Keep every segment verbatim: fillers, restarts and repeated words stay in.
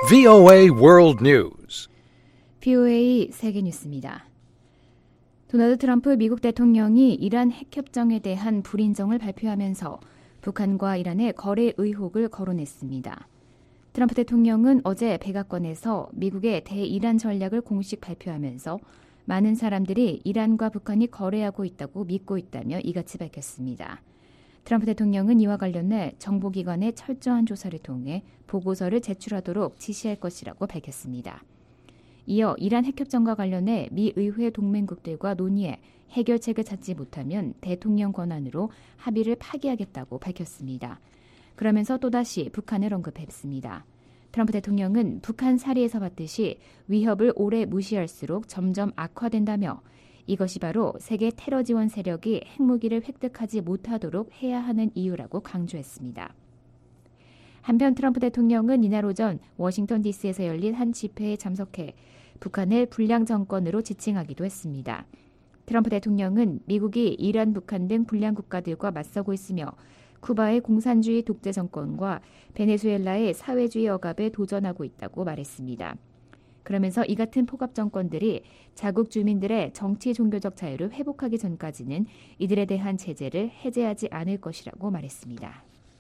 브이오에이 World News. 브이오에이 세계 뉴스입니다. 도널드 트럼프 미국 대통령이 이란 핵협정에 대한 불인정을 발표하면서 북한과 이란의 거래 의혹을 거론했습니다. 트럼프 대통령은 어제 백악관에서 미국의 대이란 전략을 공식 발표하면서 많은 사람들이 이란과 북한이 거래하고 있다고 믿고 있다며 이같이 밝혔습니다. 트럼프 대통령은 이와 관련해 정보기관의 철저한 조사를 통해 보고서를 제출하도록 지시할 것이라고 밝혔습니다. 이어 이란 핵협정과 관련해 미 의회 동맹국들과 논의해 해결책을 찾지 못하면 대통령 권한으로 합의를 파기하겠다고 밝혔습니다. 그러면서 또다시 북한을 언급했습니다. 트럼프 대통령은 북한 사리에서 봤듯이 위협을 오래 무시할수록 점점 악화된다며 이것이 바로 세계 테러 지원 세력이 핵무기를 획득하지 못하도록 해야 하는 이유라고 강조했습니다. 한편 트럼프 대통령은 이날 오전 워싱턴 디씨에서 열린 한 집회에 참석해 북한을 불량 정권으로 지칭하기도 했습니다. 트럼프 대통령은 미국이 이란, 북한 등 불량 국가들과 맞서고 있으며 쿠바의 공산주의 독재 정권과 베네수엘라의 사회주의 억압에 도전하고 있다고 말했습니다. 그러면서 이 같은 포갑 정권들이 자국 주민들의 정치 종교적 자유를 회복하기 전까지는 이들에 대한 제재를 해제하지 않을 것이라고 말했습니다.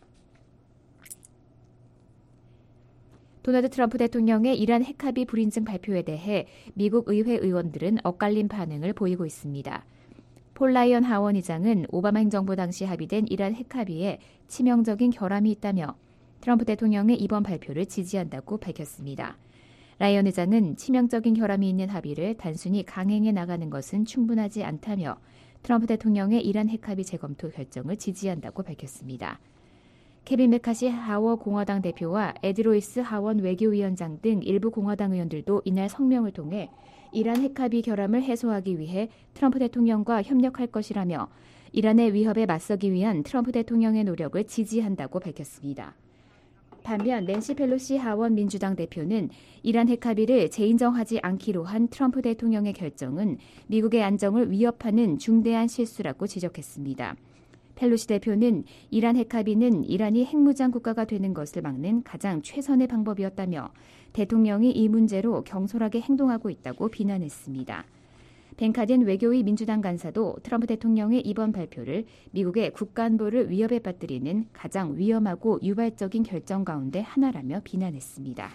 도널드 트럼프 대통령의 이란 핵합의 불인증 발표에 대해 미국 의회 의원들은 엇갈린 반응을 보이고 있습니다. 폴 라이언 하원 의장은 오바마 행정부 당시 합의된 이란 핵합의에 치명적인 결함이 있다며 트럼프 대통령의 이번 발표를 지지한다고 밝혔습니다. 라이언 의장은 치명적인 결함이 있는 합의를 단순히 강행해 나가는 것은 충분하지 않다며 트럼프 대통령의 이란 핵합의 재검토 결정을 지지한다고 밝혔습니다. 케빈 메카시 하원 공화당 대표와 에드 로이스 하원 외교위원장 등 일부 공화당 의원들도 이날 성명을 통해 이란 핵합의 결함을 해소하기 위해 트럼프 대통령과 협력할 것이라며 이란의 위협에 맞서기 위한 트럼프 대통령의 노력을 지지한다고 밝혔습니다. 반면 낸시 펠로시 하원 민주당 대표는 이란 핵합의를 재인정하지 않기로 한 트럼프 대통령의 결정은 미국의 안정을 위협하는 중대한 실수라고 지적했습니다. 펠로시 대표는 이란 핵합의는 이란이 핵무장 국가가 되는 것을 막는 가장 최선의 방법이었다며 대통령이 이 문제로 경솔하게 행동하고 있다고 비난했습니다. 벤 카든 외교위 민주당 간사도 트럼프 대통령의 이번 발표를 미국의 국가안보를 위협에 빠뜨리는 가장 위험하고 유발적인 결정 가운데 하나라며 비난했습니다.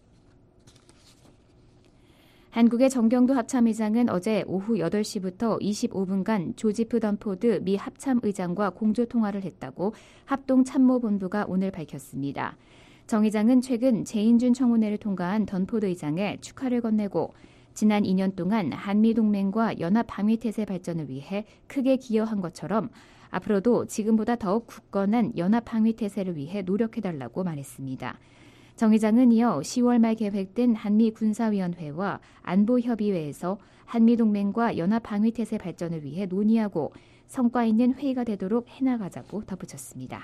한국의 정경도 합참의장은 어제 오후 여덟 시부터 이십오 분간 조지프 던포드 미 합참의장과 공조통화를 했다고 합동참모본부가 오늘 밝혔습니다. 정 의장은 최근 재인준 청문회를 통과한 던포드 의장에 축하를 건네고 지난 이 년 동안 한미동맹과 연합방위태세 발전을 위해 크게 기여한 것처럼 앞으로도 지금보다 더욱 굳건한 연합방위태세를 위해 노력해달라고 말했습니다. 정 의장은 이어 시월 말 계획된 한미군사위원회와 안보협의회에서 한미동맹과 연합방위태세 발전을 위해 논의하고 성과 있는 회의가 되도록 해나가자고 덧붙였습니다.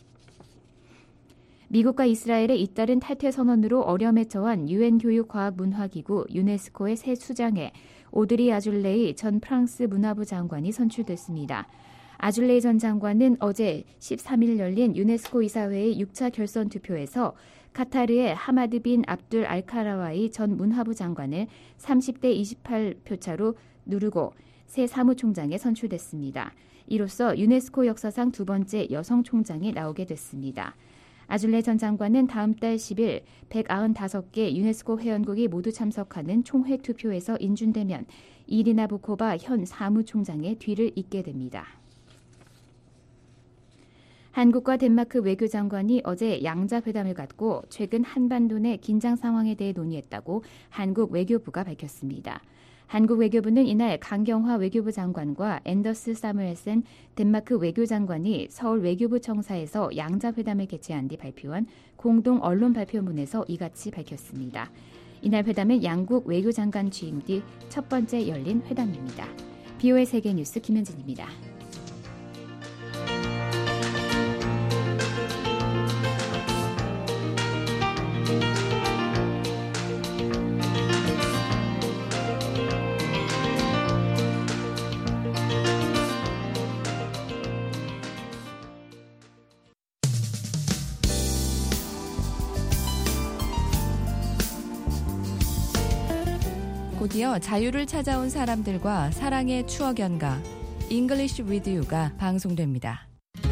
미국과 이스라엘의 잇따른 탈퇴 선언으로 어려움에 처한 유엔 교육과학문화기구 유네스코의 새 수장에 오드리 아줄레이 전 프랑스 문화부 장관이 선출됐습니다. 아줄레이 전 장관은 어제 십삼 일 열린 유네스코 이사회의 육 차 결선 투표에서 카타르의 하마드 빈 압둘 알카라와이 전 문화부 장관을 삼십 대 이십팔 표 차로 누르고 새 사무총장에 선출됐습니다. 이로써 유네스코 역사상 두 번째 여성 총장이 나오게 됐습니다. 아줄레 전 장관은 다음 달 십 일 백구십오 개 유네스코 회원국이 모두 참석하는 총회 투표에서 인준되면 이리나 부코바 현 사무총장의 뒤를 잇게 됩니다. 한국과 덴마크 외교장관이 어제 양자회담을 갖고 최근 한반도 내 긴장 상황에 대해 논의했다고 한국 외교부가 밝혔습니다. 한국 외교부는 이날 강경화 외교부 장관과 앤더스 사무엘센 덴마크 외교장관이 서울 외교부 청사에서 양자회담을 개최한 뒤 발표한 공동 언론 발표문에서 이같이 밝혔습니다. 이날 회담은 양국 외교장관 취임 뒤 첫 번째 열린 회담입니다. 브이오에이 세계뉴스 김현진입니다. 곧이어 자유를 찾아온 사람들과 사랑의 추억 연가 English with You가 방송됩니다.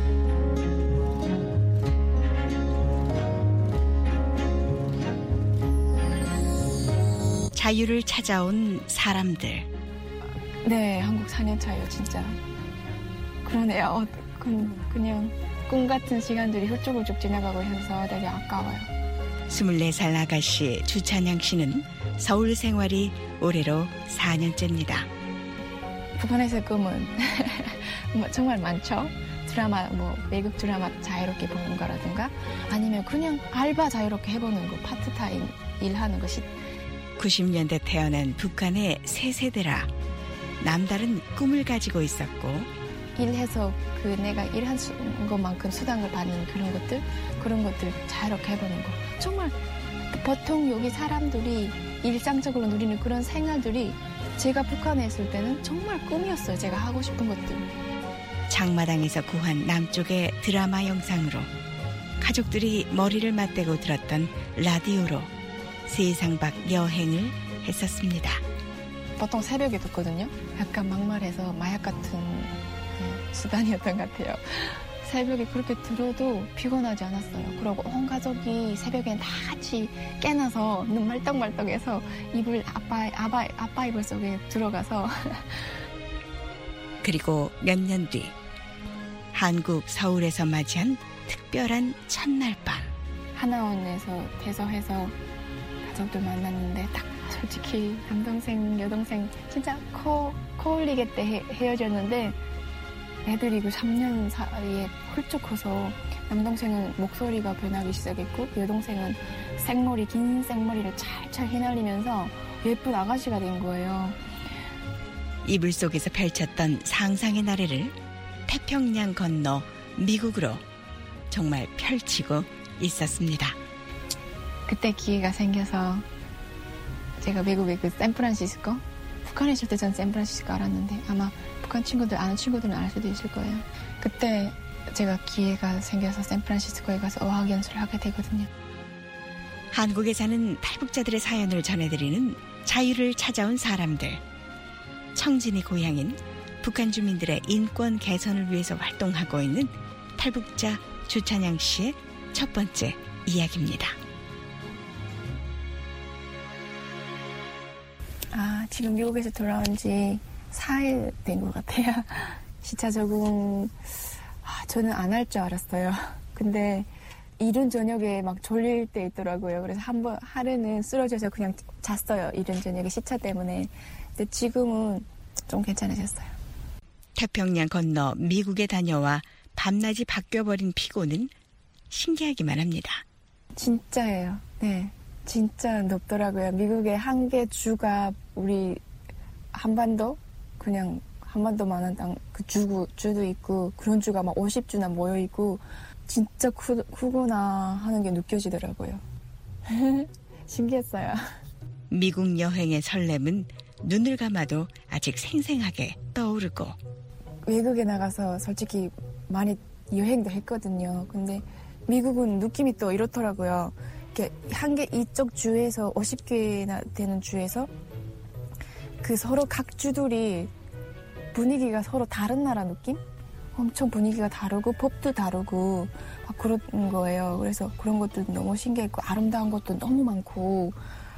자유를 찾아온 사람들. 네, 한국 사 년 차예요, 진짜. 그러네요. 어, 그, 그냥 꿈 같은 시간들이 훌쩍훌쩍 지나가고 해서 되게 아까워요. 스물네 살 아가씨 주찬양 씨는 서울 생활이 올해로 사 년째입니다. 북한에서의 꿈은 정말 많죠. 드라마, 뭐 외국 드라마 자유롭게 보는 거라든가 아니면 그냥 알바 자유롭게 해보는 거, 파트타임 일하는 것이. 구십 년대 태어난 북한의 새 세대라 남다른 꿈을 가지고 있었고 일해서 그 내가 일한 수, 것만큼 수당을 받는 그런 것들 그런 것들 자유롭게 해보는 거. 정말 보통 여기 사람들이 일상적으로 누리는 그런 생활들이 제가 북한에 있을 때는 정말 꿈이었어요. 제가 하고 싶은 것들. 장마당에서 구한 남쪽의 드라마 영상으로 가족들이 머리를 맞대고 들었던 라디오로 세상 밖 여행을 했었습니다. 보통 새벽에 듣거든요. 약간 막말해서 마약 같은 네, 수단이었던 것 같아요. 새벽에 그렇게 들어도 피곤하지 않았어요. 그리고 온 가족이 새벽엔 다 같이 깨나서 눈 말떡말떡해서 이불 아빠 아빠 아빠 이불 속에 들어가서. 그리고 몇 년 뒤 한국 서울에서 맞이한 특별한 첫날 밤. 하나원에서 대서해서 가족들 만났는데 딱 솔직히 남동생 여동생 진짜 코, 코 흘리게 때 헤, 헤어졌는데 애들이 그 삼 년 사이에 훌쩍 커서 남동생은 목소리가 변하기 시작했고 여동생은 생머리 긴 생머리를 찰찰 휘날리면서 예쁜 아가씨가 된 거예요. 이불 속에서 펼쳤던 상상의 나래를 태평양 건너 미국으로 정말 펼치고 있었습니다. 그때 기회가 생겨서 제가 미국의 그 샌프란시스코, 북한에 있을 때 전 샌프란시스코 알았는데 아마 북한 친구들 아는 친구들은 알 수도 있을 거예요. 그때 제가 기회가 생겨서 샌프란시스코에 가서 어학연수를 하게 되거든요. 한국에 사는 탈북자들의 사연을 전해드리는 자유를 찾아온 사람들. 청진이 고향인 북한 주민들의 인권 개선을 위해서 활동하고 있는 탈북자 주찬양 씨의 첫 번째 이야기입니다. 아, 지금 미국에서 돌아온 지 사일 된 것 같아요. 시차 적응, 아, 저는 안 할 줄 알았어요. 근데 이른 저녁에 막 졸릴 때 있더라고요. 그래서 한 번, 하루는 쓰러져서 그냥 잤어요. 이른 저녁에 시차 때문에. 근데 지금은 좀 괜찮아졌어요. 태평양 건너 미국에 다녀와 밤낮이 바뀌어버린 피고는 신기하기만 합니다. 진짜예요. 네. 진짜 높더라고요. 미국의 한 개 주가 우리 한반도 그냥 한반도만한 땅 그 주구 주도 있고 그런 주가 막 오십 주나 모여 있고 진짜 크, 크구나 하는 게 느껴지더라고요. 신기했어요. 미국 여행의 설렘은 눈을 감아도 아직 생생하게 떠오르고 외국에 나가서 솔직히 많이 여행도 했거든요. 근데 미국은 느낌이 또 이렇더라고요. 한 개 이쪽 주에서 오십 개나 되는 주에서 그 서로 각 주들이 분위기가 서로 다른 나라 느낌? 엄청 분위기가 다르고 법도 다르고 막 그런 거예요. 그래서 그런 것도 너무 신기했고 아름다운 것도 너무 많고.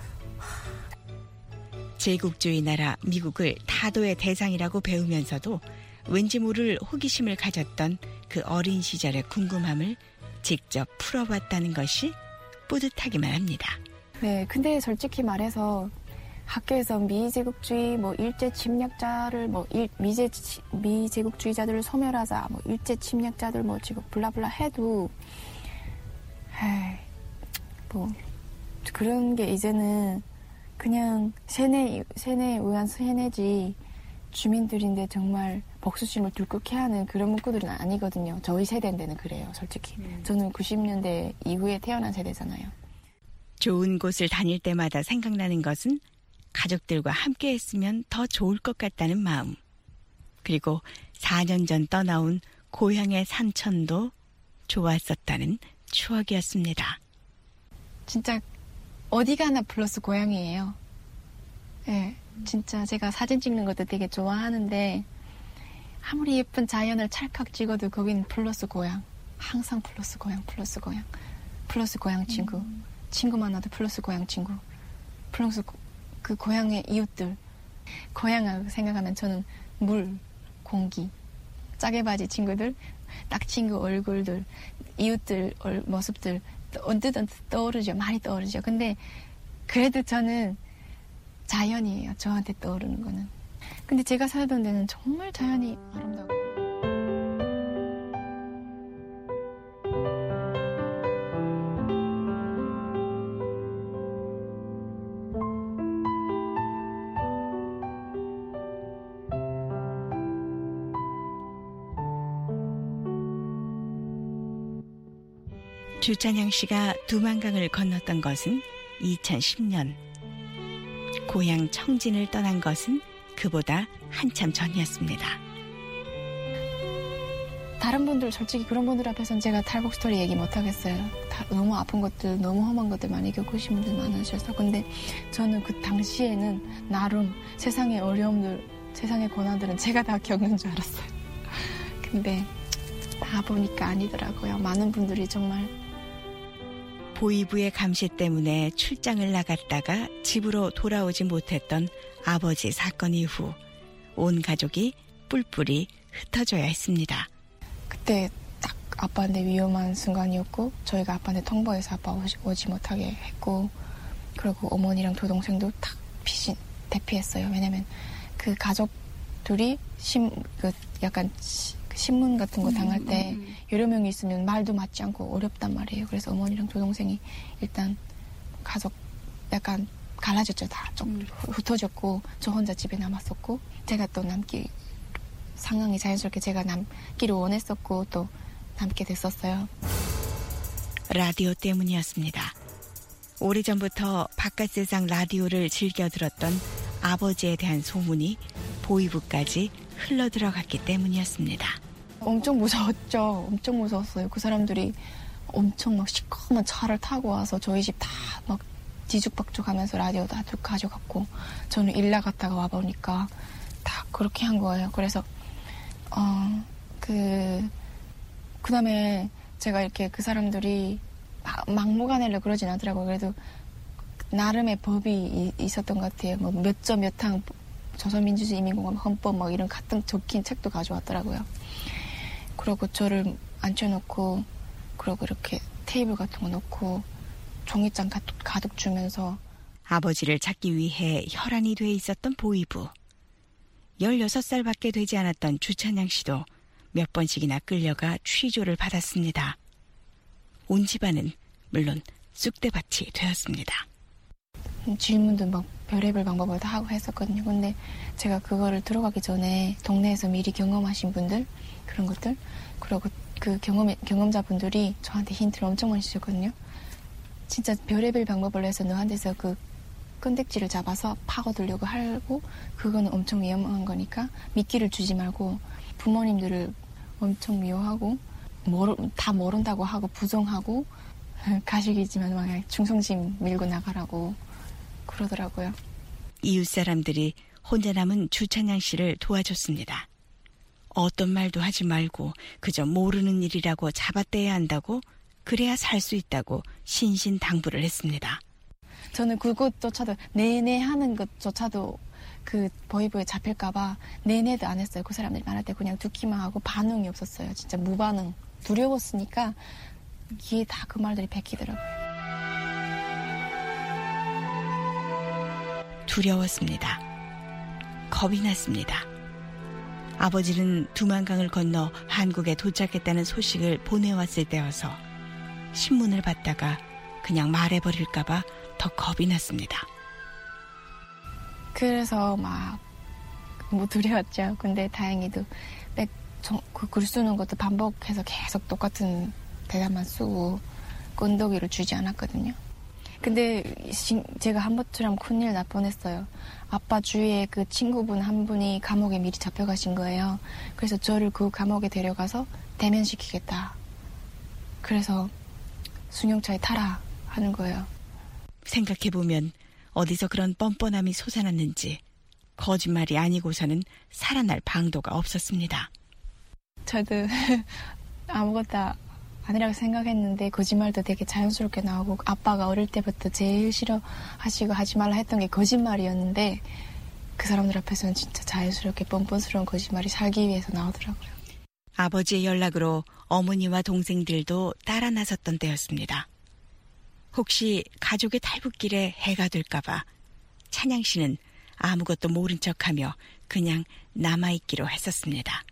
제국주의 나라 미국을 타도의 대상이라고 배우면서도 왠지 모를 호기심을 가졌던 그 어린 시절의 궁금함을 직접 풀어봤다는 것이 뿌듯하기만 합니다. 네, 근데 솔직히 말해서 학교에서 미제국주의, 뭐 일제 침략자를 뭐 일, 미제 미제국주의자들을 소멸하자, 뭐 일제 침략자들 뭐 지금 블라블라 해도, 에이, 뭐 그런 게 이제는 그냥 세뇌 세뇌에 의한 세뇌지 주민들인데 정말 복수심을 들끓게 하는 그런 문구들은 아니거든요. 저희 세대인데는 그래요, 솔직히. 음. 저는 구십 년대 이후에 태어난 세대잖아요. 좋은 곳을 다닐 때마다 생각나는 것은 가족들과 함께 했으면 더 좋을 것 같다는 마음. 그리고 사 년 전 떠나온 고향의 산천도 좋았었다는 추억이었습니다. 진짜 어디 가나 플러스 고향이에요. 네, 진짜 제가 사진 찍는 것도 되게 좋아하는데 아무리 예쁜 자연을 찰칵 찍어도 거긴 플러스 고향. 항상 플러스 고향, 플러스 고향. 플러스 고향 친구. 음. 친구 만나도 플러스 고향 친구. 플러스 고, 그 고향의 이웃들. 고향을 생각하면 저는 물, 공기, 짜게바지 친구들, 딱 친구 얼굴들, 이웃들 얼, 모습들 언뜻 언뜻 떠오르죠. 많이 떠오르죠. 근데 그래도 저는 자연이에요. 저한테 떠오르는 거는. 근데 제가 살던 데는 정말 자연이 아름다워. 주찬양 씨가 두만강을 건넜던 것은 이천십 년. 고향 청진을 떠난 것은 그보다 한참 전이었습니다. 다른 분들 솔직히 그런 분들 앞에서는 제가 탈북 스토리 얘기 못하겠어요. 다, 너무 아픈 것들, 너무 험한 것들 많이 겪으신 분들 많으셔서. 근데 저는 그 당시에는 나름 세상의 어려움들, 세상의 고난들은 제가 다 겪는 줄 알았어요. 근데 다 보니까 아니더라고요. 많은 분들이 정말. 보이부의 감시 때문에 출장을 나갔다가 집으로 돌아오지 못했던 아버지 사건 이후 온 가족이 뿔뿔이 흩어져야 했습니다. 그때 딱 아빠한테 위험한 순간이었고 저희가 아빠한테 통보해서 아빠 오지, 오지 못하게 했고 그리고 어머니랑 조동생도 딱 피신, 대피했어요. 왜냐면 그 가족들이 심, 그 약간 시, 신문 같은 거 당할 때 음, 음. 여러 명이 있으면 말도 맞지 않고 어렵단 말이에요. 그래서 어머니랑 조동생이 일단 가족 약간 갈라졌죠. 다 좀 음. 흩어졌고 저 혼자 집에 남았었고 제가 또 남기 상황이 자연스럽게 제가 남기를 원했었고 또 남게 됐었어요. 라디오 때문이었습니다. 오래전부터 바깥 세상 라디오를 즐겨 들었던 아버지에 대한 소문이 보이부까지 흘러들어갔기 때문이었습니다. 엄청 무서웠죠. 엄청 무서웠어요. 그 사람들이 엄청 막 시커먼 차를 타고 와서 저희 집 다 막 뒤죽박죽 하면서 라디오 다 가져갔고 저는 일 나갔다가 와보니까 다 그렇게 한 거예요. 그래서 어, 그, 그 다음에 제가 이렇게 그 사람들이 막, 막무가내로 그러진 않더라고요. 그래도 나름의 법이 있었던 것 같아요. 뭐 몇 점 몇 항 조선민주주의 인민공화국 헌법 막 이런 같은 적힌 책도 가져왔더라고요. 그리고 저를 앉혀놓고 그리고 이렇게 테이블 같은 거 놓고 종이장 가득, 가득 주면서 아버지를 찾기 위해 혈안이 돼 있었던 보이부. 열여섯 살밖에 되지 않았던 주찬양 씨도 몇 번씩이나 끌려가 취조를 받았습니다. 온 집안은 물론 쑥대밭이 되었습니다. 질문도 막 별의별 방법을 다 하고 했었거든요. 근데 제가 그거를 들어가기 전에 동네에서 미리 경험하신 분들 그런 것들 그리고 그 경험, 경험자분들이 저한테 힌트를 엄청 많이 주셨거든요. 진짜 별의별 방법을 해서 너한테서 그 끈덕지를 잡아서 파고들려고 하고 그거는 엄청 위험한 거니까 미끼를 주지 말고 부모님들을 엄청 미워하고 모르, 다 모른다고 하고 부정하고 가식이지만 막 충성심 밀고 나가라고 그러더라고요. 이웃 사람들이 혼자 남은 주찬양 씨를 도와줬습니다. 어떤 말도 하지 말고 그저 모르는 일이라고 잡아떼야 한다고 그래야 살 수 있다고 신신당부를 했습니다. 저는 그것조차도 내내 하는 것조차도 그 보이부에 잡힐까봐 내내도 안 했어요. 그 사람들이 말할 때 그냥 듣기만 하고 반응이 없었어요. 진짜 무반응. 두려웠으니까 귀에 다 그 말들이 베끼더라고요. 두려웠습니다. 겁이 났습니다. 아버지는 두만강을 건너 한국에 도착했다는 소식을 보내왔을 때여서 신문을 받다가 그냥 말해버릴까봐 더 겁이 났습니다. 그래서 막 뭐 두려웠죠. 근데 다행히도 그 글 쓰는 것도 반복해서 계속 똑같은 대답만 쓰고 건더기를 주지 않았거든요. 근데 제가 한 번처럼 큰일 날 뻔했어요. 아빠 주위에 그 친구분 한 분이 감옥에 미리 잡혀가신 거예요. 그래서 저를 그 감옥에 데려가서 대면시키겠다. 그래서 승용차에 타라 하는 거예요. 생각해보면 어디서 그런 뻔뻔함이 솟아났는지 거짓말이 아니고서는 살아날 방도가 없었습니다. 저도 아무것도 아니라고 생각했는데 거짓말도 되게 자연스럽게 나오고 아빠가 어릴 때부터 제일 싫어하시고 하지 말라 했던 게 거짓말이었는데 그 사람들 앞에서는 진짜 자연스럽게 뻔뻔스러운 거짓말이 살기 위해서 나오더라고요. 아버지의 연락으로 어머니와 동생들도 따라 나섰던 때였습니다. 혹시 가족의 탈북길에 해가 될까봐 찬양 씨는 아무것도 모른 척하며 그냥 남아있기로 했었습니다.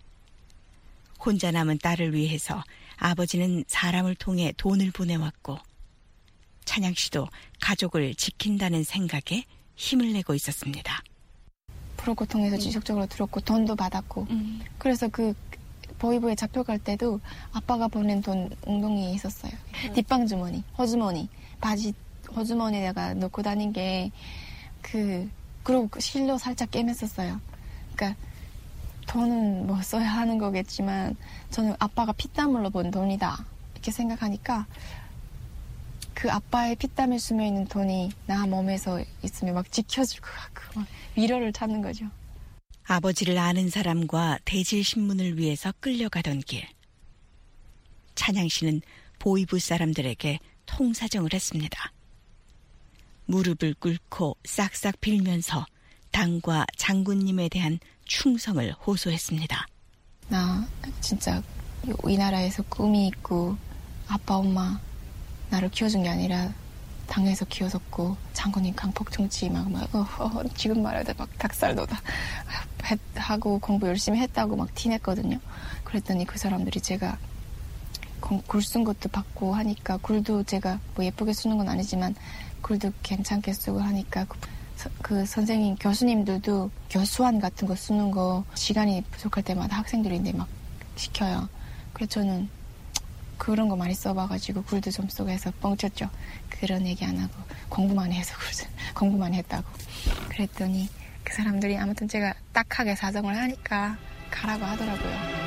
혼자 남은 딸을 위해서 아버지는 사람을 통해 돈을 보내왔고 찬양 씨도 가족을 지킨다는 생각에 힘을 내고 있었습니다. 브로커 통해서 음. 지속적으로 들었고 돈도 받았고 음. 그래서 그 보이부에 잡혀갈 때도 아빠가 보낸 돈 웅덩이에 있었어요. 음. 뒷방 주머니, 허주머니, 바지 허주머니에다가 넣고 다닌 게 그 그리고 실로 살짝 꿰맸었어요. 그러니까 돈은 뭐 써야 하는 거겠지만 저는 아빠가 피땀으로 번 돈이다 이렇게 생각하니까 그 아빠의 피땀에 스며있는 돈이 나 몸에서 있으면 막 지켜줄 것 같고 막 위로를 찾는 거죠. 아버지를 아는 사람과 대질신문을 위해서 끌려가던 길. 찬양 씨는 보이부 사람들에게 통사정을 했습니다. 무릎을 꿇고 싹싹 빌면서 당과 장군님에 대한 충성을 호소했습니다. 나 진짜 이 나라에서 꿈이 있고 아빠 엄마 나를 키워준 게 아니라 당에서 키워줬고 장군님 강폭 정치 막, 막 어, 어, 지금 말해도 막 닭살 돋아 하고 공부 열심히 했다고 막 티냈거든요. 그랬더니 그 사람들이 제가 글 쓴 것도 받고 하니까 글도 제가 뭐 예쁘게 쓰는 건 아니지만 글도 괜찮게 쓰고 하니까 그, 그 선생님 교수님들도 교수안 같은 거 쓰는 거 시간이 부족할 때마다 학생들인데 막 시켜요. 그래서 저는 그런 거 많이 써봐가지고 글도 좀 쓰고 해서 뻥쳤죠. 그런 얘기 안 하고 공부만 해서 공부만 했다고. 그랬더니 그 사람들이 아무튼 제가 딱하게 사정을 하니까 가라고 하더라고요.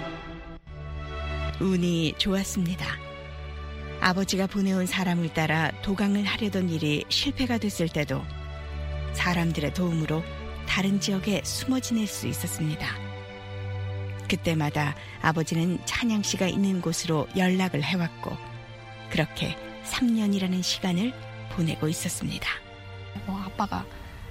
운이 좋았습니다. 아버지가 보내온 사람을 따라 도강을 하려던 일이 실패가 됐을 때도 사람들의 도움으로 다른 지역에 숨어 지낼 수 있었습니다. 그때마다 아버지는 찬양 씨가 있는 곳으로 연락을 해왔고 그렇게 삼 년이라는 시간을 보내고 있었습니다. 뭐 아빠가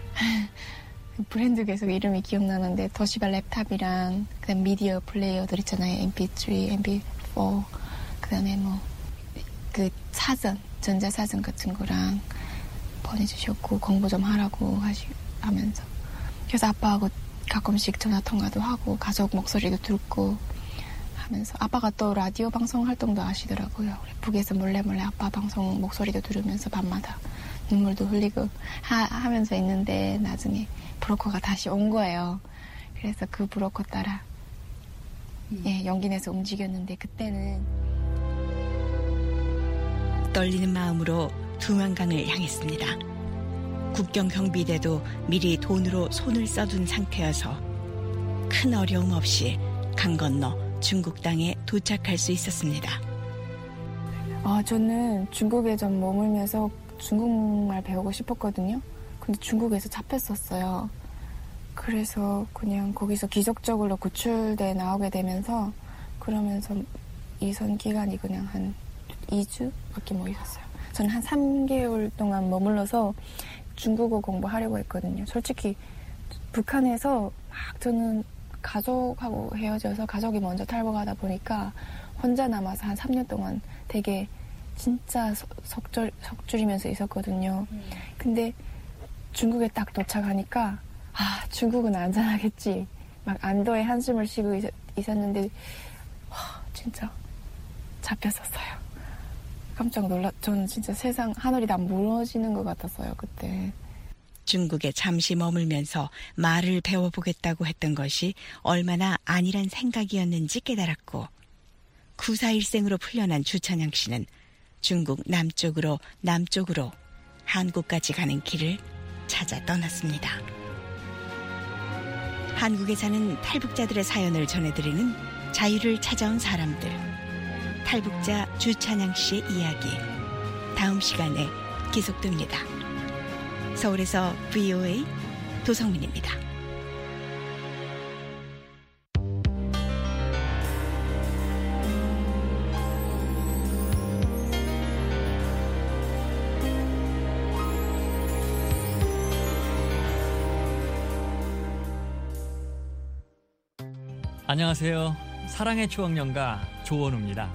브랜드 계속 이름이 기억나는데 도시바 랩탑이랑 그다음 미디어 플레이어들 있잖아요. 엠피쓰리, 엠피포 그다음에 뭐 그 사전, 전자사전 같은 거랑 보내주셨고 공부 좀 하라고 하시, 하면서 그래서 아빠하고 가끔씩 전화통화도 하고 가족 목소리도 듣고 하면서 아빠가 또 라디오 방송 활동도 하시더라고요. 북에서 몰래 몰래 아빠 방송 목소리도 들으면서 밤마다 눈물도 흘리고 하, 하면서 있는데 나중에 브로커가 다시 온 거예요. 그래서 그 브로커 따라 음. 예, 용기 내서 움직였는데 그때는 떨리는 마음으로 두만강을 향했습니다. 국경 경비대도 미리 돈으로 손을 써둔 상태여서 큰 어려움 없이 강 건너 중국 땅에 도착할 수 있었습니다. 아, 저는 중국에 좀 머물면서 중국말 배우고 싶었거든요. 근데 중국에서 잡혔었어요. 그래서 그냥 거기서 기적적으로 구출돼 나오게 되면서 그러면서 이선 기간이 그냥 한 이 주밖에 못 있었어요. 저는 한 삼 개월 동안 머물러서 중국어 공부하려고 했거든요. 솔직히 북한에서 막 저는 가족하고 헤어져서 가족이 먼저 탈북하다 보니까 혼자 남아서 한 삼 년 동안 되게 진짜 석줄, 석줄이면서 있었거든요. 음. 근데 중국에 딱 도착하니까 아 중국은 안전하겠지. 막 안도의 한숨을 쉬고 있, 있었는데 와, 진짜 잡혔었어요. 깜짝 놀라. 저는 진짜 세상 하늘이 다 무너지는 것 같았어요 그때. 중국에 잠시 머물면서 말을 배워보겠다고 했던 것이 얼마나 아니란 생각이었는지 깨달았고 구사일생으로 풀려난 주찬양 씨는 중국 남쪽으로 남쪽으로 한국까지 가는 길을 찾아 떠났습니다. 한국에 사는 탈북자들의 사연을 전해드리는 자유를 찾아온 사람들. 탈북자 주찬양 씨의 이야기 다음 시간에 계속됩니다. 서울에서 브이오에이 도성민입니다. 안녕하세요. 사랑의 추억연가 조원우입니다.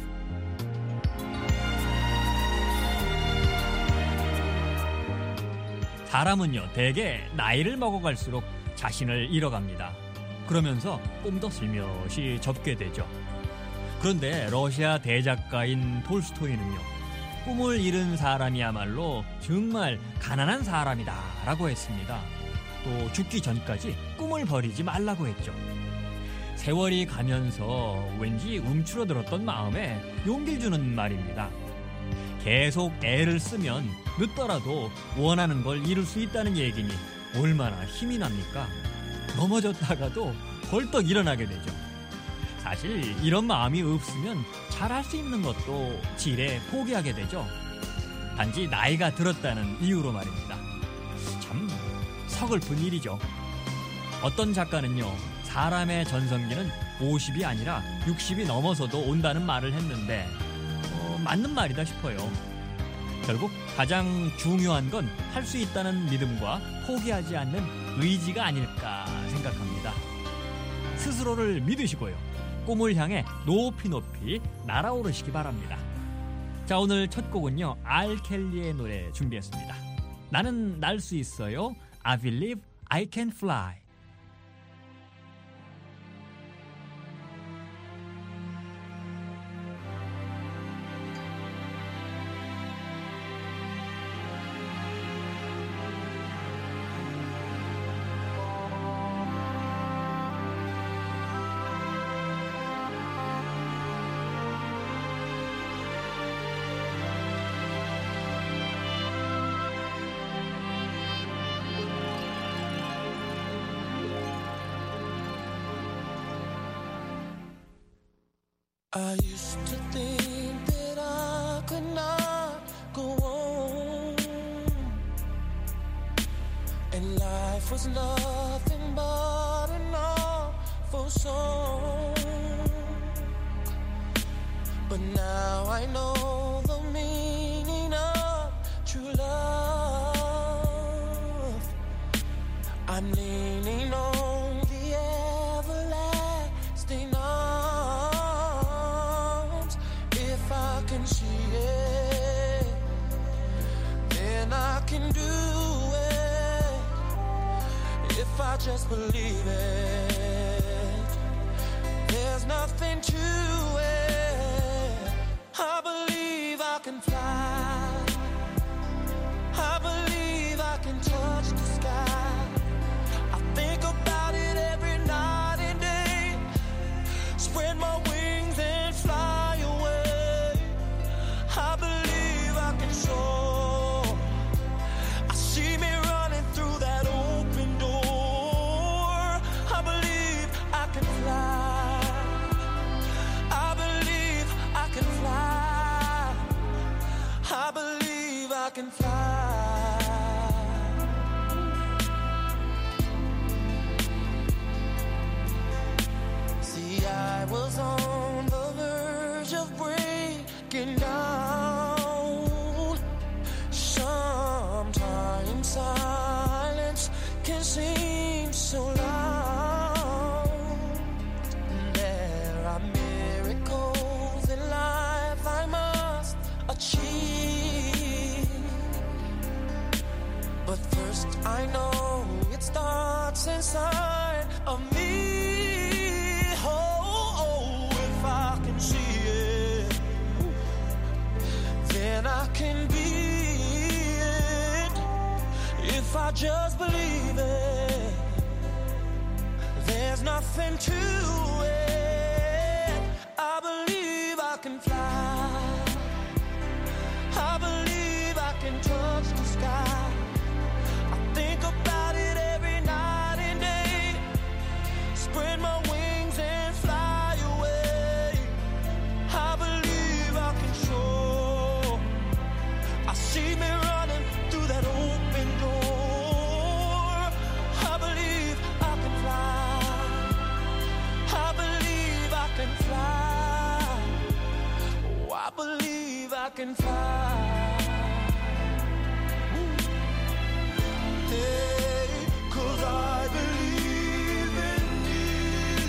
사람은요, 대개 나이를 먹어갈수록 자신을 잃어갑니다. 그러면서 꿈도 슬며시 접게 되죠. 그런데 러시아 대작가인 톨스토이는요, 꿈을 잃은 사람이야말로 정말 가난한 사람이다 라고 했습니다. 또 죽기 전까지 꿈을 버리지 말라고 했죠. 세월이 가면서 왠지 움츠러들었던 마음에 용기를 주는 말입니다. 계속 애를 쓰면 늦더라도 원하는 걸 이룰 수 있다는 얘기니 얼마나 힘이 납니까? 넘어졌다가도 벌떡 일어나게 되죠. 사실 이런 마음이 없으면 잘할 수 있는 것도 지레 포기하게 되죠. 단지 나이가 들었다는 이유로 말입니다. 참 서글픈 일이죠. 어떤 작가는요, 사람의 전성기는 오십이 아니라 육십이 넘어서도 온다는 말을 했는데 어, 맞는 말이다 싶어요. 결국 가장 중요한 건 할 수 있다는 믿음과 포기하지 않는 의지가 아닐까 생각합니다. 스스로를 믿으시고요, 꿈을 향해 높이 높이 날아오르시기 바랍니다. 자, 오늘 첫 곡은요, 알 켈리의 노래 준비했습니다. 나는 날 수 있어요. I believe I can fly. I used to think that I could not go on, and life was nothing but an awful song. But now I know the meaning of true love. I'm leaning on the everlasting arms. If I can see it, then I can do it. If I just believe it, there's nothing to it. I believe I can fly. I believe I can touch the sky. I think about it every night and day. Spread my wings and fly away. I believe I can soar. I see me running through that open door. I believe I can fly. I believe I can fly. I believe I can fly. See, I was on the verge of breaking down. Sometimes silence can seem so loud. There are miracles in life I must achieve. But first I know it starts inside of me. Oh, oh, if I can see it, then I can be it. If I just believe it, there's nothing to it. I believe I can fly. I believe I can touch the sky. I think about it every night and day. Spread my wings and fly away. I believe I can soar. I see me running through that open door. believe I can fly. Hey, 'cause I believe in you.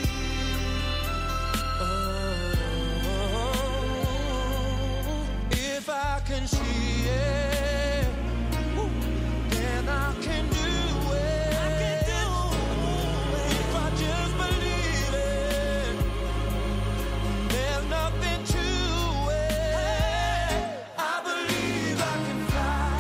Oh, if I can see it, then I can do it. I can do it. If I just believe it, there's nothing to it. I believe I can fly.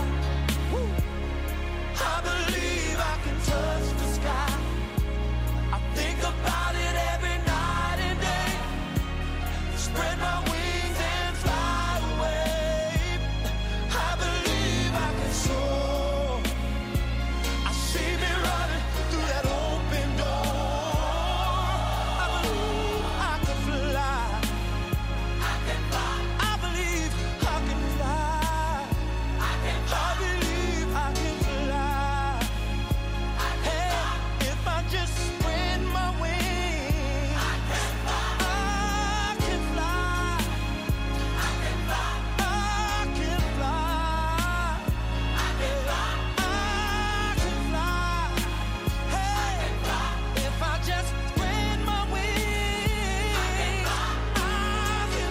I believe I can touch the sky. I think about it every night and day. Spread my wings and fly away. I believe I can soar. I see me running through that open door. I believe I can fly. I can fly. I believe I can fly. I can fly. I believe I can fly. Hey, if I just spread my wings, I can fly. I can fly. I can fly. I can fly. I can fly. I can fly. Hey, if I just spread my wings, I can fly. I can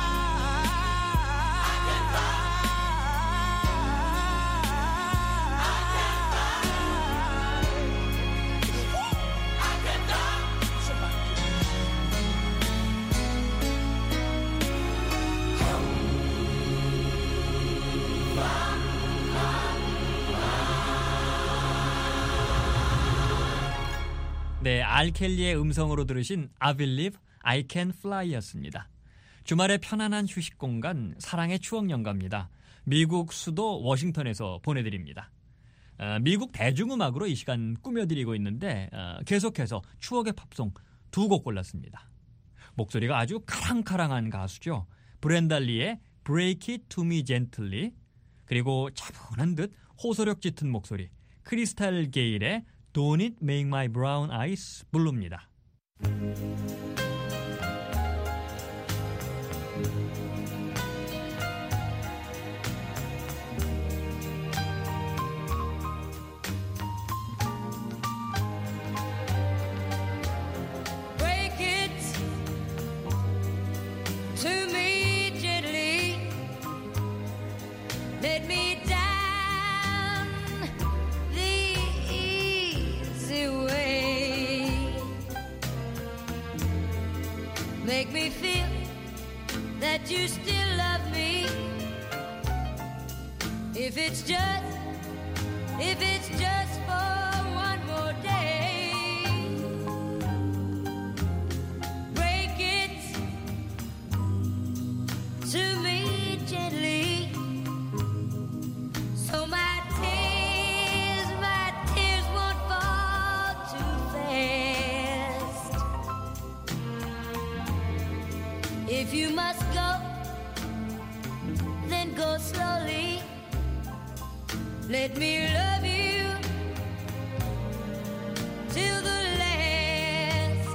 네, 알켈리의 음성으로 들으신 I Believe I Can Fly였습니다. 주말의 편안한 휴식 공간 사랑의 추억 연가입니다. 미국 수도 워싱턴에서 보내드립니다. 어, 미국 대중음악으로 이 시간 꾸며드리고 있는데 어, 계속해서 추억의 팝송 두 곡 골랐습니다. 목소리가 아주 카랑카랑한 가수죠. 브렌다 리의 Break It To Me Gently, 그리고 차분한 듯 호소력 짙은 목소리 크리스탈 게일의 Don't It Make My Brown Eyes Blue입니다. Break it to me gently. Let me down the easy way. Make me feel that you still love me. If it's just, if it's just for one more day. Break it to me gently. So my tears, my tears won't fall too fast. If you must go, then go slowly. Let me love you till the last.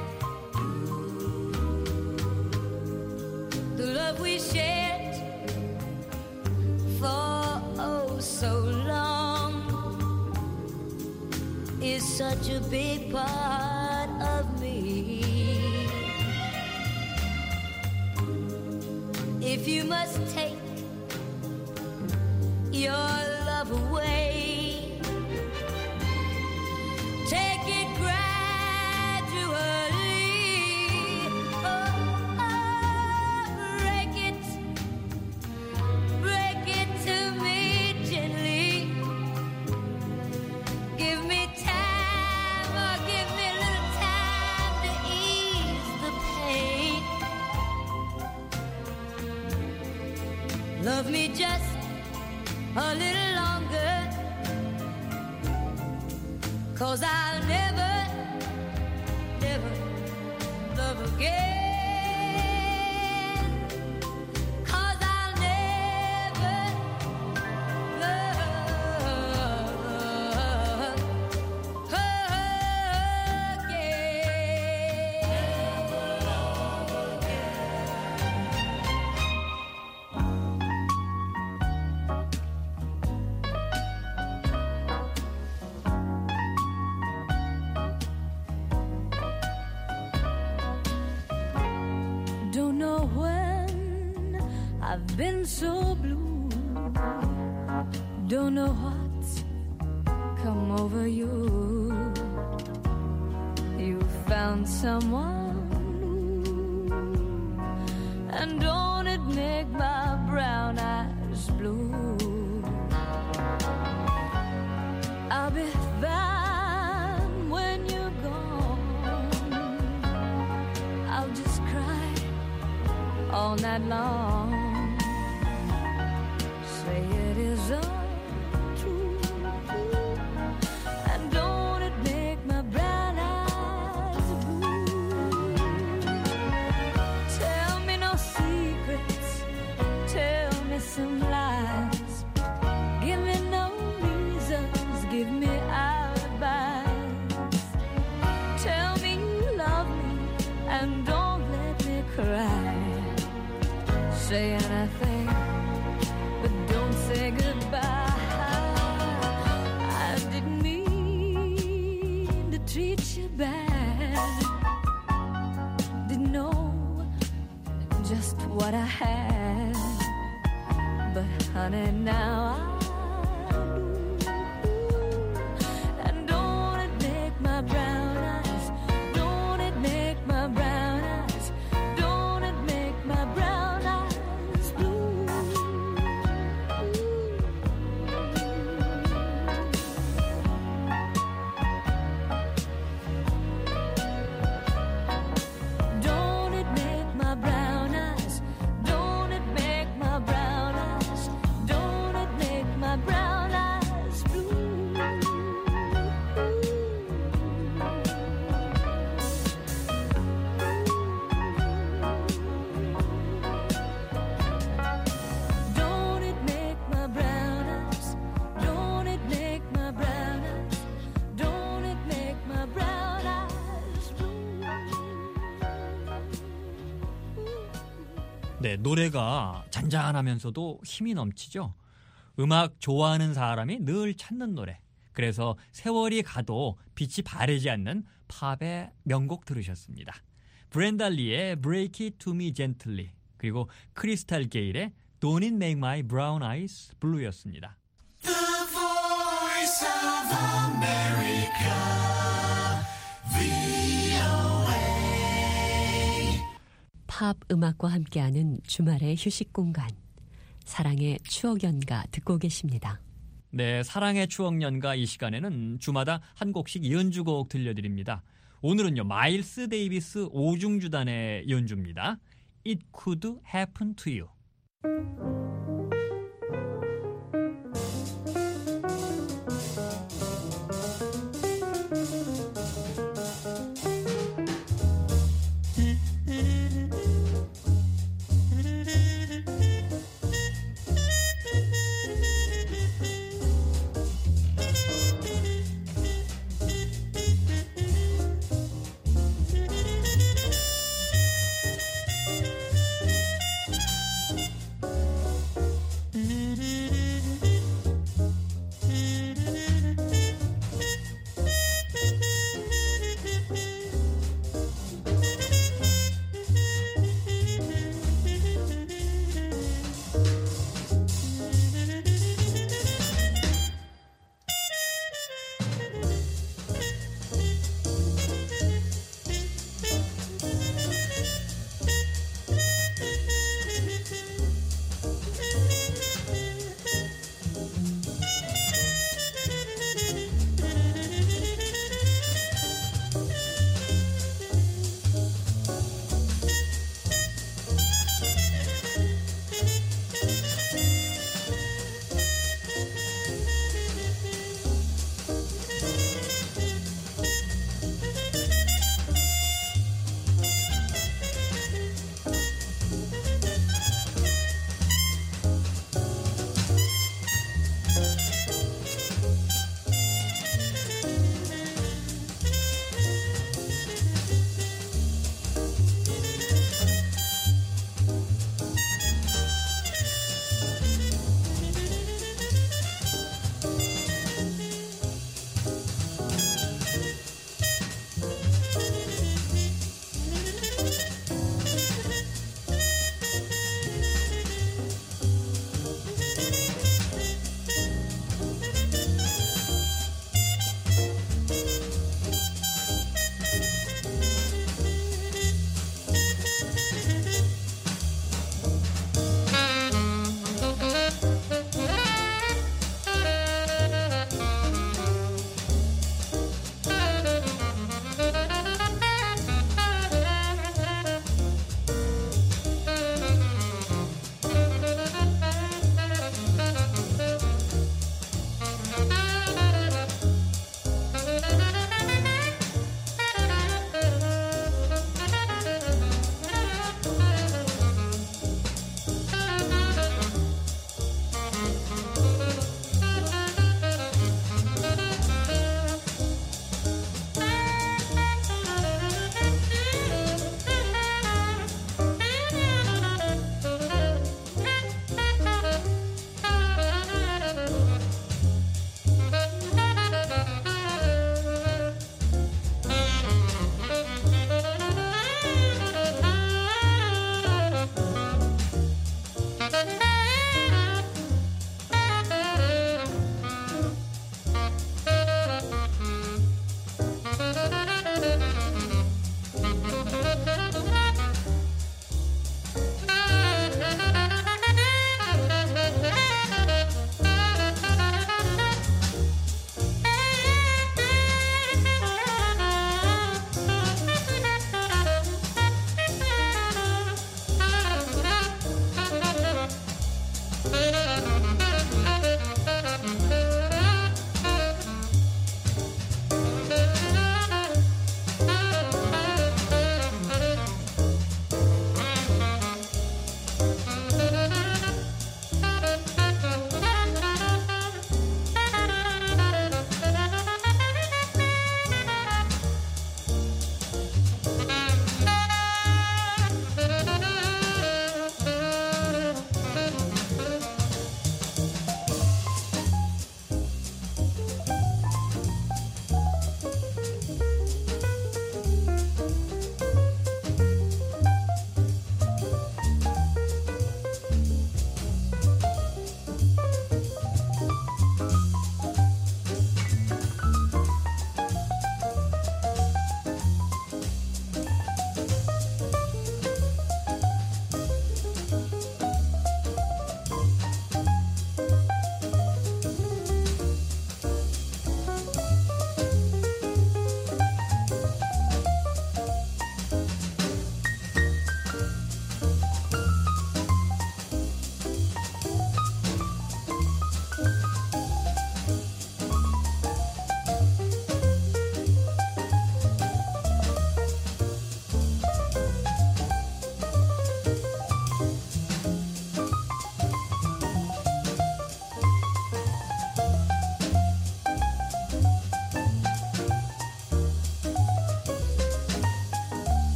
The love we shared for oh so long is such a big part of me. If you must take your love away, take it gradually. Oh, oh, break it, break it to me gently. Give me time, or give me a little time to ease the pain. Love me just a little longer, 'cause I'll never, never love again. 'Cause I'll never love again. I've been so blue, don't know what's come over you. You found someone new, and don't it make my brown eyes blue? I'll be fine when you're gone. I'll just cry all night long. Say it is untrue, and don't it make my brown eyes blue? Tell me no secrets, tell me some lies. Give me no reasons, give me alibis. Tell me you love me and don't let me cry. Say anything, but don't say goodbye. I didn't mean to treat you bad. Didn't know just what I had, but honey, now I do. And don't it make my brown eyes, don't it make my brown eyes, don't it make my brown eyes blue? Don't it make my brown eyes, don't it make my brown eyes, don't it make my brown eyes blue? Don't it make my brown eyes, don't it make my brown eyes, don't it make my brown eyes blue? 네, 노래가 잔잔하면서도 힘이 넘치죠. 음악 좋아하는 사람이 늘 찾는 노래. 그래서 세월이 가도 빛이 바래지 않는 팝의 명곡 들으셨습니다. 브렌다 리의 Break It To Me Gently, 그리고 크리스탈 게일의 Don't It Make My Brown Eyes Blue였습니다. The voice of America, 브이오에이. 팝 음악과 함께하는 주말의 휴식 공간, 사랑의 추억 연가 듣고 계십니다. 네, 사랑의 추억 연가 이 시간에는 주마다 한 곡씩 연주곡 들려드립니다. 오늘은요, 마일스 데이비스 오중주단의 연주입니다. It Could Happen To You.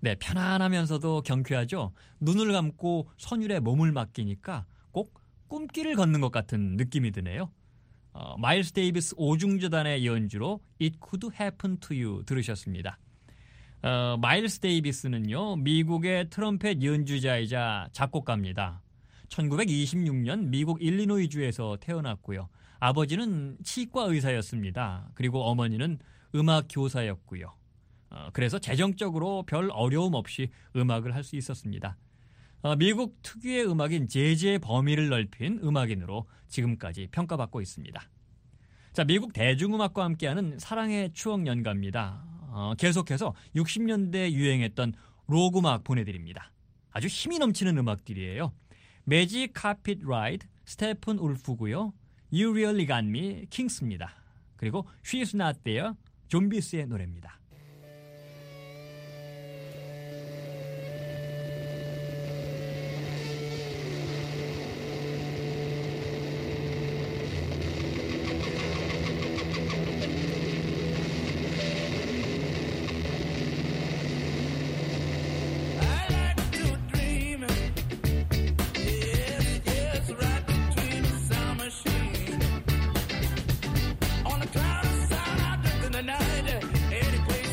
네, 편안하면서도 경쾌하죠. 눈을 감고 선율에 몸을 맡기니까 꼭 꿈길을 걷는 것 같은 느낌이 드네요. 어, 마일스 데이비스 오중저단의 연주로 It Could Happen to You 들으셨습니다. 어, 마일스 데이비스는요, 미국의 트럼펫 연주자이자 작곡가입니다. 천구백이십육 년 미국 일리노이주에서 태어났고요. 아버지는 치과 의사였습니다. 그리고 어머니는 음악 교사였고요. 어, 그래서 재정적으로 별 어려움 없이 음악을 할 수 있었습니다. 어, 미국 특유의 음악인 재즈의 범위를 넓힌 음악인으로 지금까지 평가받고 있습니다. 자, 미국 대중음악과 함께하는 사랑의 추억 연가입니다. 어, 계속해서 육십 년대에 유행했던 록 음악 보내드립니다. 아주 힘이 넘치는 음악들이에요. 매직 카핏 라이드, 스테픈 울프고요. You Really Got Me, 킹스입니다. 그리고 She's Not There, 좀비스의 노래입니다. On a cloud of sound, I drifted the night. Any place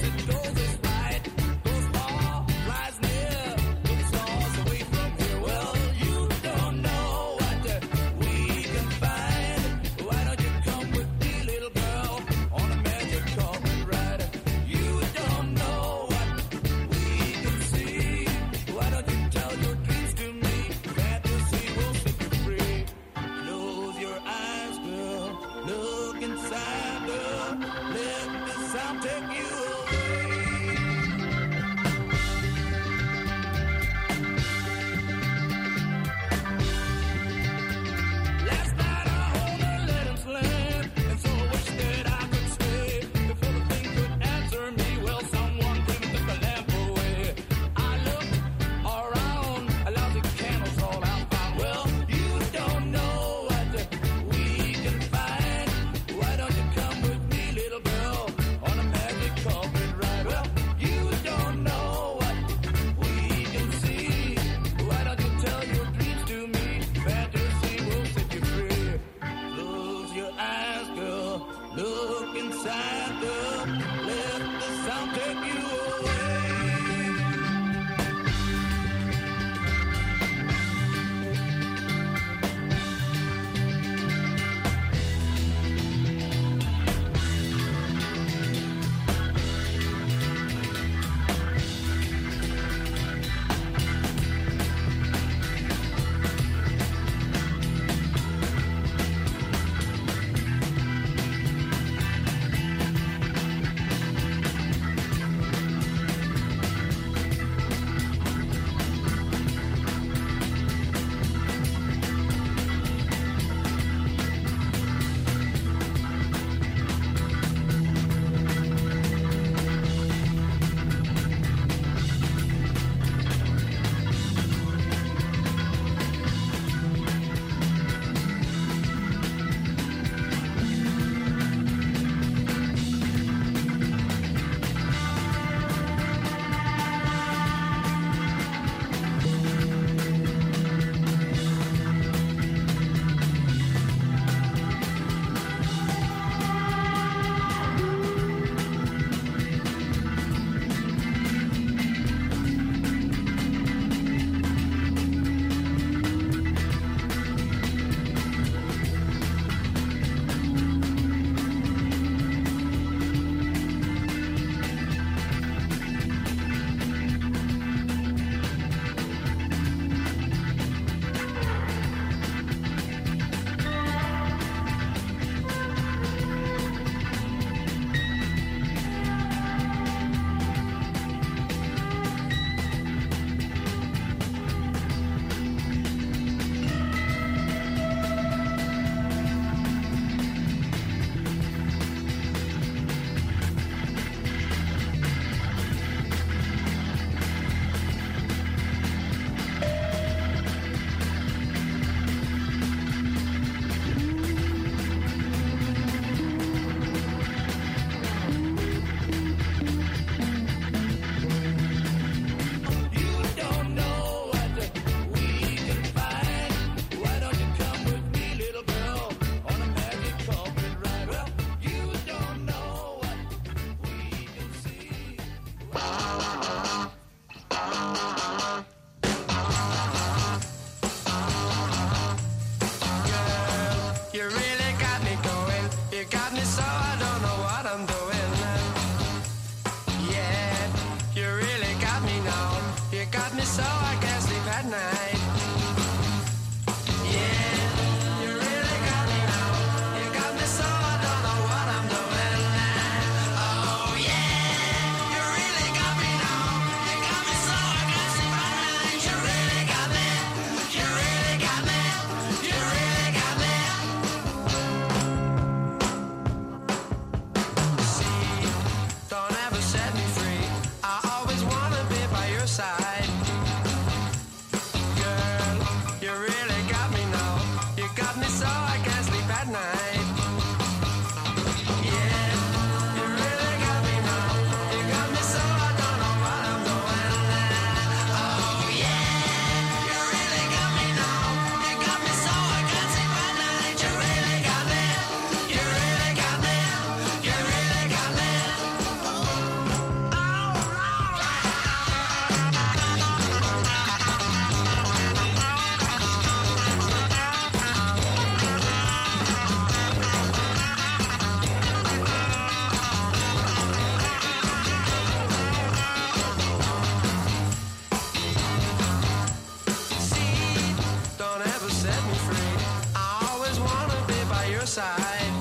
don't ever set me free. I always wanna be by your side.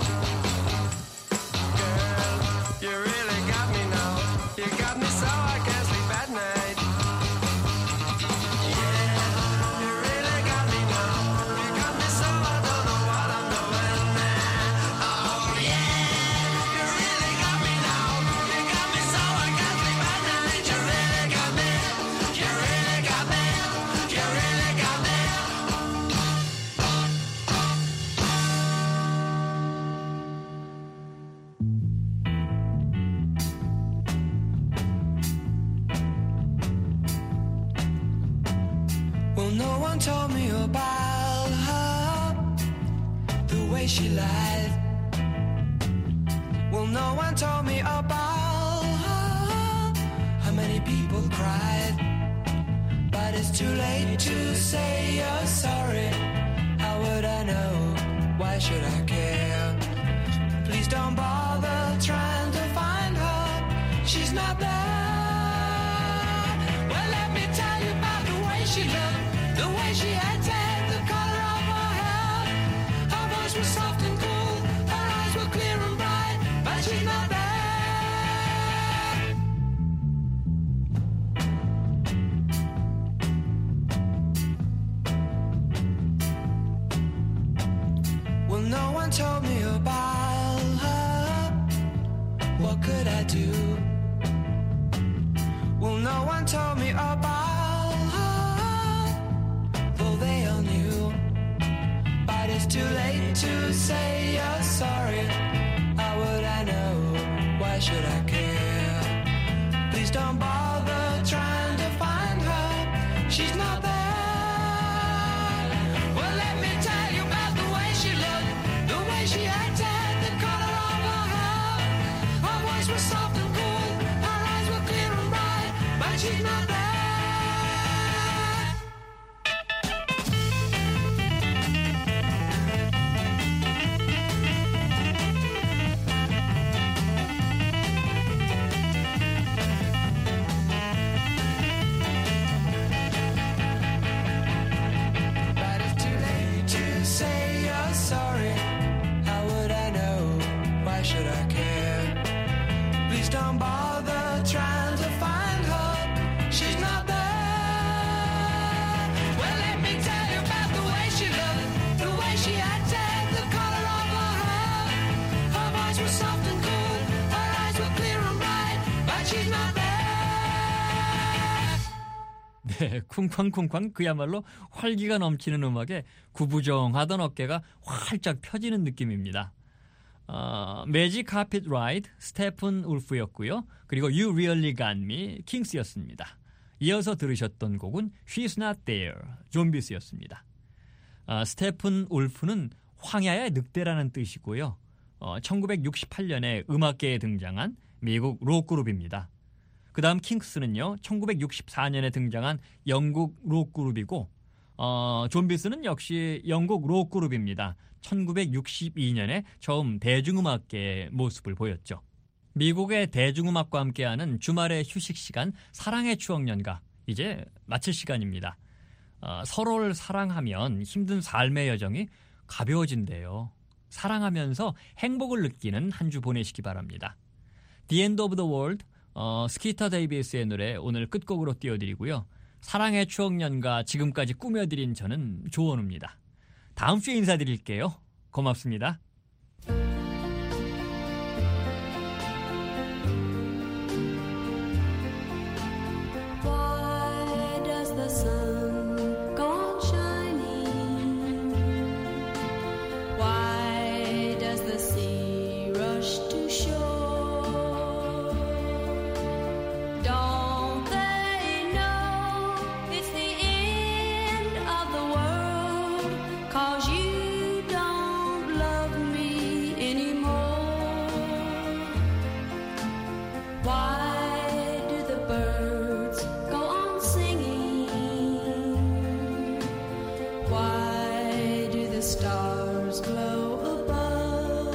Girl, you really got me now. You got me so I can't sleep at night. Yeah, you really got me now. You got me so I don't know what I'm doing now. Oh yeah, you really got me now. You got me so I can't sleep at night. You really got me. You really got me. You really got me. Well, no one told me about her, the way she lied. Well, no one told me about her, how many people cried. But it's too late to say you're sorry. How would I know? Why should I care? Please don't bother trying to find her. She's not there. Well, let me tell you about the way she looked, the way she acted, the color of her hair. Her voice was soft and cool, her eyes were clear and bright, but she's not there. Well, no one told me about her. What could I do? Well, no one told me about her, though they all knew. But it's too late to say you're sorry. How would I know? Why should I care? Please don't bother trying to find her. She's not there. Well, let me tell you about the way she looked, the way she acted, the color of her hair. Her voice was soft and cool, her eyes were clear and bright, but she's not there. But it's too late to say you're sorry. How would I know? Why should I care? Please don't bother trying to find her. She's not there. Well, let me tell you about the way she looked, the way she acted, the color of her hair. Her voice was soft and cool, her eyes were clear and bright, but she's not there. 네, 쿵쾅쿵쾅 그야말로 활기가 넘치는 음악에 구부정하던 어깨가 활짝 펴지는 느낌입니다. 어, 매직 카펫 라이드 스테픈 울프였고요. 그리고 You Really Got Me 킹스였습니다. 이어서 들으셨던 곡은 She's Not There 좀비스였습니다. 어, 스테픈 울프는 황야의 늑대라는 뜻이고요. 어, 천구백육십팔 년에 음악계에 등장한 미국 록그룹입니다. 그 다음 킹스는요, 천구백육십사 년에 등장한 영국 록그룹이고, 어, 좀비스는 역시 영국 록그룹입니다. 천구백육십이 년에 처음 대중음악계의 모습을 보였죠. 미국의 대중음악과 함께하는 주말의 휴식시간 사랑의 추억연가, 이제 마칠 시간입니다. 어, 서로를 사랑하면 힘든 삶의 여정이 가벼워진대요. 사랑하면서 행복을 느끼는 한 주 보내시기 바랍니다. The End of the World, 어, 스키터 데이비스의 노래 오늘 끝곡으로 띄워드리고요. 사랑의 추억연가 지금까지 꾸며드린 저는 조원우입니다. 다음 주에 인사드릴게요. 고맙습니다. Why does the sun go on shining? Why does the sea rush to shore? Don't they know it's the end of the world? 'Cause you don't love me anymore. Why do the birds go on singing? Why do the stars glow above?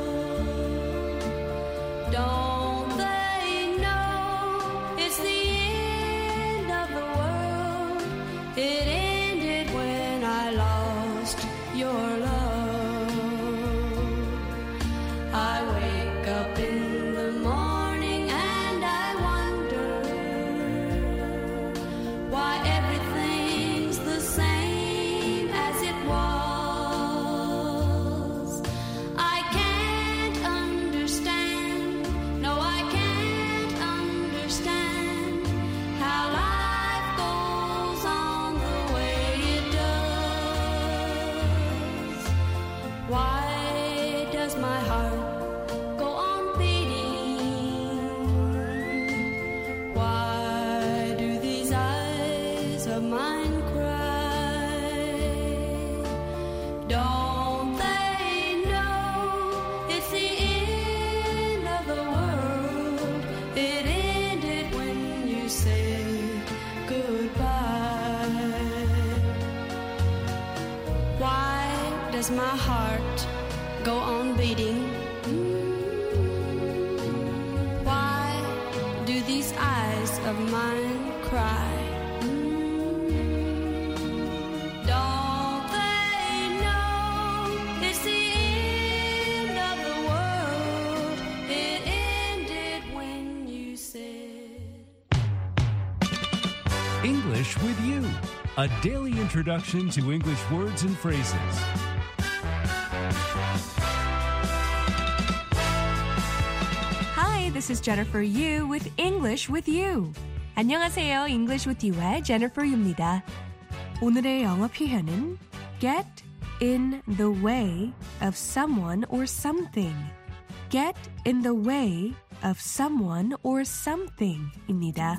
Don't they know it's the end of the world? It ended when I Why does my heart go on beating? Why do these eyes of mine cry? Don't they know it's the end of the world? It ended when you said goodbye. Why does my heart go on beating? Why do these eyes of mine cry? Don't they know it's the end of the world? It ended when you said English with You, a daily introduction to English words and phrases. Hi, this is Jennifer Yu with English with You. 안녕하세요. English with You의 Jennifer Yu입니다. 오늘의 영어 표현은 get in the way of someone or something. Get in the way of someone or something입니다.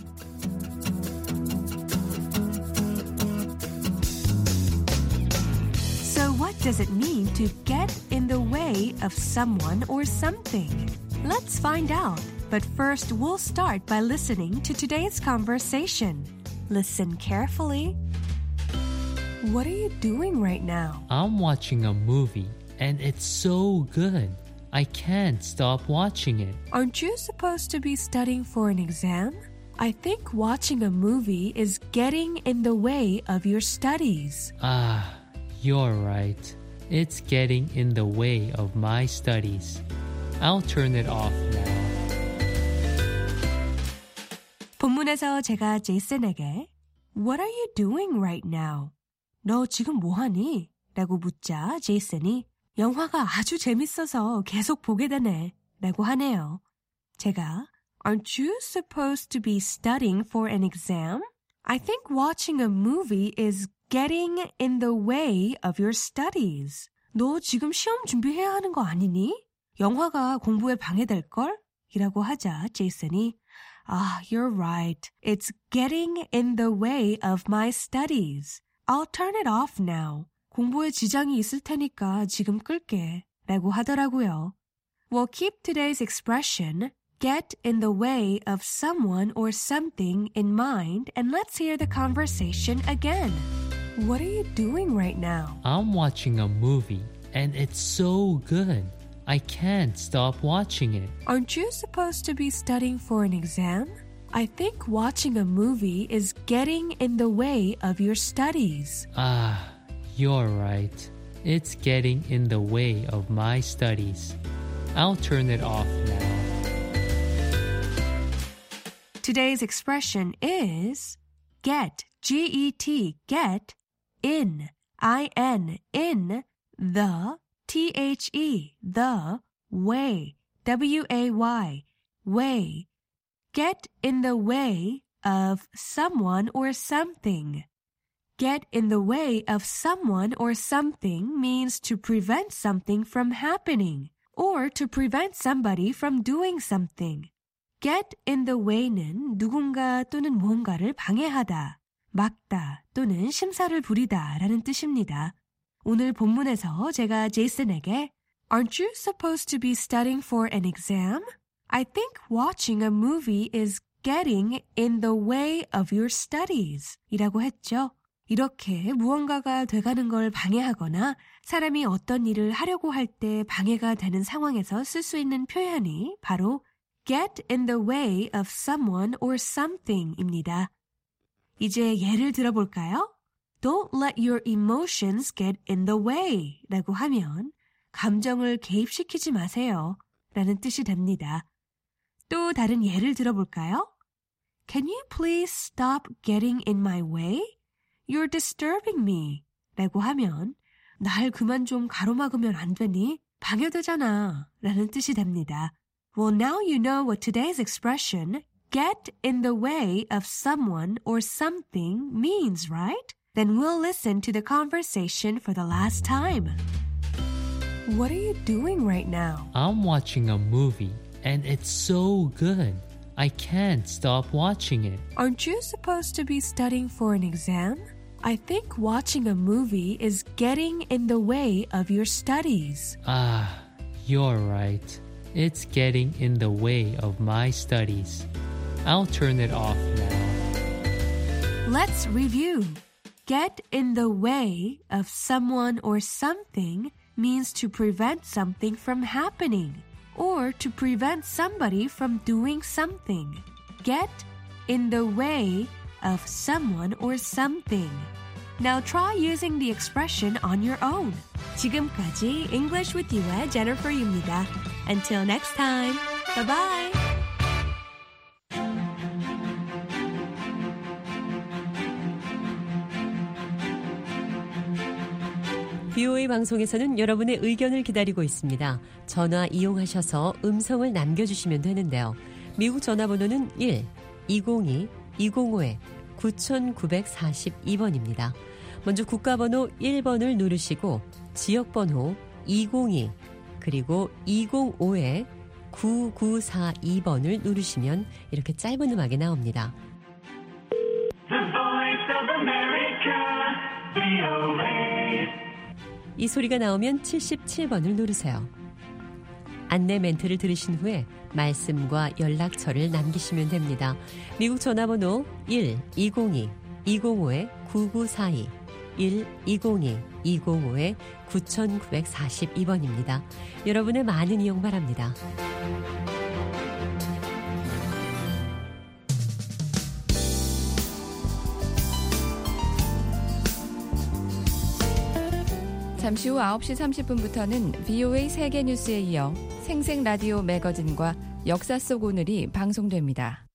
So what does it mean to get in the way of someone or something? Let's find out. But first, we'll start by listening to today's conversation. Listen carefully. What are you doing right now? I'm watching a movie, and it's so good. I can't stop watching it. Aren't you supposed to be studying for an exam? I think watching a movie is getting in the way of your studies. Ah, you're right. It's getting in the way of my studies. I'll turn it off now. 본문에서 제가 제이슨에게 What are you doing right now? 너 지금 뭐하니? 라고 묻자 제이슨이 영화가 아주 재밌어서 계속 보게 되네 라고 하네요. 제가 Aren't you supposed to be studying for an exam? I think watching a movie is getting in the way of your studies. 너 지금 시험 준비해야 하는 거 아니니? 영화가 공부에 방해될걸? 이라고 하자 제이슨이 Ah, you're right. It's getting in the way of my studies. I'll turn it off now. 공부에 지장이 있을 테니까 지금 끌게. 라고 하더라고요. We'll keep today's expression, get in the way of someone or something in mind, and let's hear the conversation again. What are you doing right now? I'm watching a movie, and it's so good. I can't stop watching it. Aren't you supposed to be studying for an exam? I think watching a movie is getting in the way of your studies. Ah, you're right. It's getting in the way of my studies. I'll turn it off now. Today's expression is get, G E T, get, in, I N, in, the, T H E, the, way, W A Y, way. Get in the way of someone or something. Get in the way of someone or something means to prevent something from happening or to prevent somebody from doing something. Get in the way는 누군가 또는 무언가를 방해하다, 막다 또는 심사를 부리다 라는 뜻입니다. 오늘 본문에서 제가 제이슨에게 Aren't you supposed to be studying for an exam? I think watching a movie is getting in the way of your studies 이라고 했죠. 이렇게 무언가가 돼가는 걸 방해하거나 사람이 어떤 일을 하려고 할 때 방해가 되는 상황에서 쓸 수 있는 표현이 바로 get in the way of someone or something입니다. 이제 예를 들어볼까요? Don't let your emotions get in the way 라고 하면 감정을 개입시키지 마세요 라는 뜻이 됩니다. 또 다른 예를 들어볼까요? Can you please stop getting in my way? You're disturbing me 라고 하면 날 그만 좀 가로막으면 안 되니? 방해되잖아 라는 뜻이 됩니다. Well, now you know what today's expression get in the way of someone or something means, right? Then we'll listen to the conversation for the last time. what are you doing right now? I'm watching a movie, and it's so good. I can't stop watching it. Aren't you supposed to be studying for an exam? I think watching a movie is getting in the way of your studies. Ah, you're right. It's getting in the way of my studies. I'll turn it off now. Let's review. Get in the way of someone or something means to prevent something from happening or to prevent somebody from doing something. Get in the way of someone or something. Now try using the expression on your own. 지금까지 English with You의 Jennifer Yu입니다. Until next time. Bye-bye. 비오에이 방송에서는 여러분의 의견을 기다리고 있습니다. 전화 이용하셔서 음성을 남겨주시면 되는데요. 미국 전화번호는 일 이공이 이공오 구구사이 번입니다. 먼저 국가번호 일 번을 누르시고 지역번호 이공이 그리고 이공오 구구사이 번을 누르시면 이렇게 짧은 음악이 나옵니다. The Voice of America, 비오에이. 이 소리가 나오면 칠십칠 번을 누르세요. 안내 멘트를 들으신 후에 말씀과 연락처를 남기시면 됩니다. 미국 전화번호 일 이공이 이공오 구구사이 일 이공이 이공오 구구사이 번입니다. 여러분의 많은 이용 바랍니다. 잠시 후 아홉 시 삼십 분부터는 비오에이 세계뉴스에 이어 생생라디오 매거진과 역사 속 오늘이 방송됩니다.